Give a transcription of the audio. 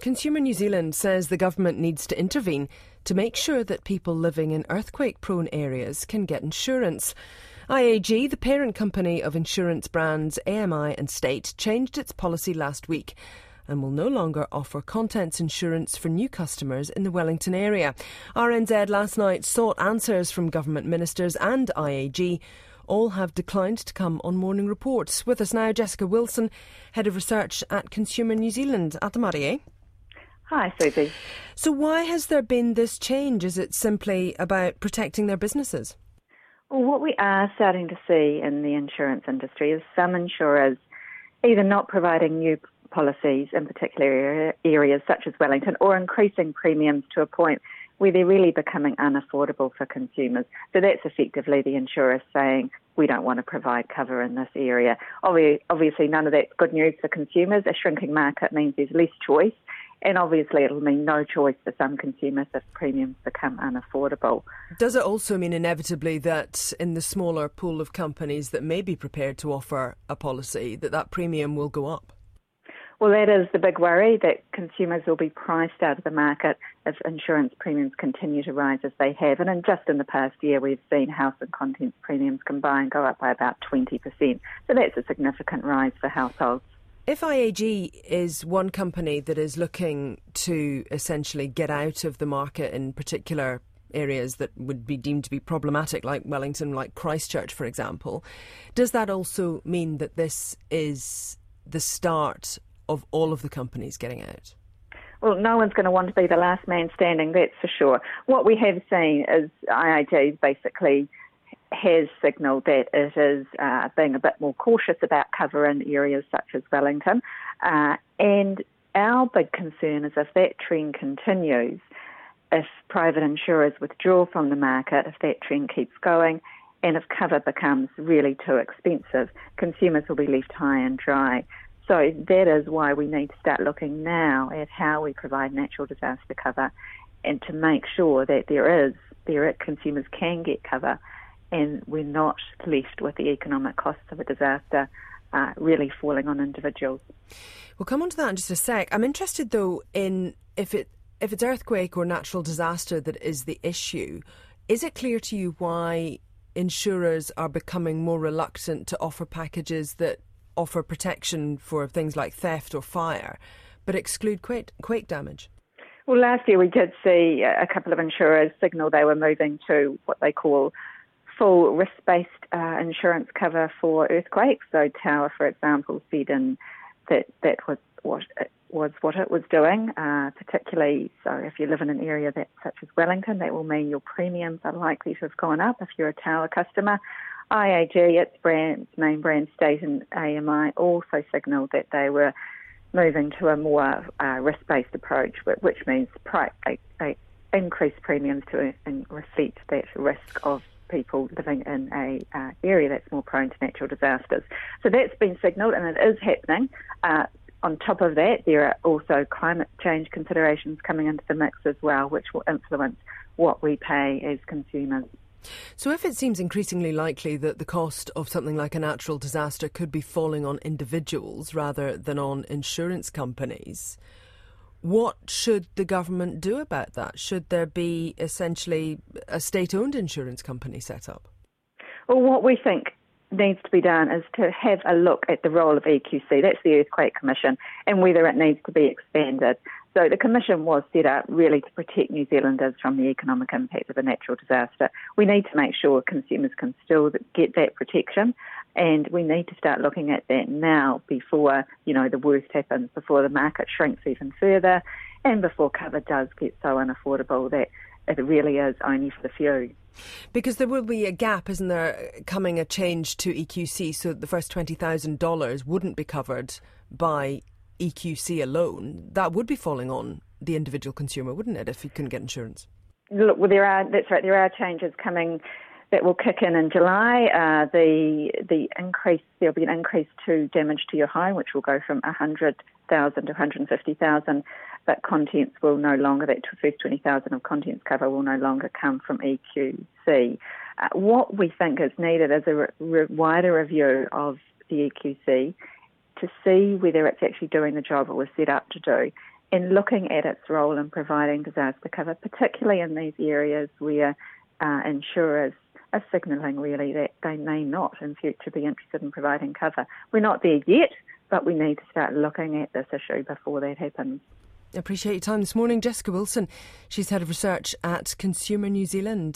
Consumer New Zealand says the government needs to intervene to make sure that people living in earthquake-prone areas can get insurance. IAG, the parent company of insurance brands AMI and State, changed its policy last week and will no longer offer contents insurance for new customers in the Wellington area. RNZ last night sought answers from government ministers and IAG. All have declined to come on Morning Reports. With us now, Jessica Wilson, Head of Research at Consumer New Zealand. Atamarie. Hi, Susie. So why has there been this change? Is it simply about protecting their businesses? Well, what we are starting to see in the insurance industry is some insurers either not providing new policies in particular areas such as Wellington, or increasing premiums to a point where they're really becoming unaffordable for consumers. So that's effectively the insurer saying, we don't want to provide cover in this area. Obviously, none of that's good news for consumers. A shrinking market means there's less choice, and obviously it'll mean no choice for some consumers if premiums become unaffordable. Does it also mean inevitably that in the smaller pool of companies that may be prepared to offer a policy, that premium will go up? Well, that is the big worry, that consumers will be priced out of the market if insurance premiums continue to rise as they have. And just in the past year, we've seen house and contents premiums combined go up by about 20%. So that's a significant rise for households. If IAG is one company that is looking to essentially get out of the market in particular areas that would be deemed to be problematic, like Wellington, like Christchurch, for example, does that also mean that this is the start of all of the companies getting out? Well, no one's going to want to be the last man standing, that's for sure. What we have seen is IAG basically has signalled that it is being a bit more cautious about cover in areas such as Wellington. And our big concern is if that trend continues, if private insurers withdraw from the market, if that trend keeps going, and if cover becomes really too expensive, consumers will be left high and dry. So that is why we need to start looking now at how we provide natural disaster cover, and to make sure that consumers can get cover, and we're not left with the economic costs of a disaster really falling on individuals. We'll come on to that in just a sec. I'm interested though in if it's earthquake or natural disaster that is the issue. Is it clear to you why insurers are becoming more reluctant to offer packages that offer protection for things like theft or fire, but exclude quake damage? Well, last year we did see a couple of insurers signal they were moving to what they call full risk-based insurance cover for earthquakes. So Tower, for example, said that was what it was doing, particularly so if you live in an area such as Wellington, that will mean your premiums are likely to have gone up if you're a Tower customer. IAG, its main brand State and AMI, also signalled that they were moving to a more risk-based approach, which means increased premiums to reflect that risk of people living in a area that's more prone to natural disasters. So that's been signalled, and it is happening. On top of that, there are also climate change considerations coming into the mix as well, which will influence what we pay as consumers. So if it seems increasingly likely that the cost of something like a natural disaster could be falling on individuals rather than on insurance companies, what should the government do about that? Should there be essentially a state-owned insurance company set up? Well, what we think needs to be done is to have a look at the role of EQC, that's the Earthquake Commission, and whether it needs to be expanded. So the Commission was set up really to protect New Zealanders from the economic impact of a natural disaster. We need to make sure consumers can still get that protection, and we need to start looking at that now before, the worst happens, before the market shrinks even further, and before cover does get so unaffordable that it really is only for the few. Because there will be a gap, isn't there, coming a change to EQC, so the first $20,000 wouldn't be covered by EQC alone. That would be falling on the individual consumer, wouldn't it, if he couldn't get insurance? Look, well, that's right, there are changes coming that will kick in July. The increase, there'll be an increase to damage to your home, which will go from 100,000 to 150,000. But contents will no longer, that first 20,000 of contents cover will no longer come from EQC. What we think is needed is a wider review of the EQC to see whether it's actually doing the job it was set up to do, in looking at its role in providing disaster cover, particularly in these areas where insurers are signalling really that they may not in future be interested in providing cover. We're not there yet, but we need to start looking at this issue before that happens. I appreciate your time this morning. Jessica Wilson, she's Head of Research at Consumer New Zealand.